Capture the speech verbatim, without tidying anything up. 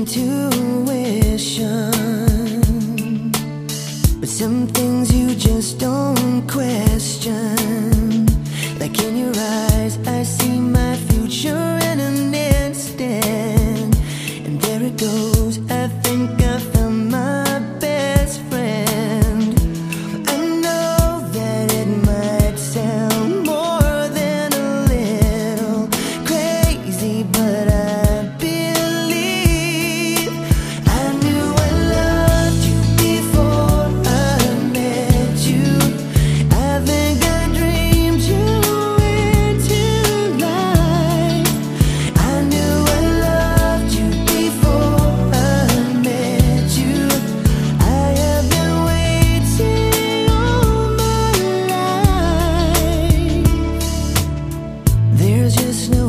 intuition, but some things you just don't question. Like in your eyes, I see my future in an instant, and there it goes. I think I found my best friend. I know that it might sound more than a little crazy, but I believe I knew I loved you before I met you. I think I dreamed you into life. I knew I loved you before I met you. I have been waiting all my life. There's just no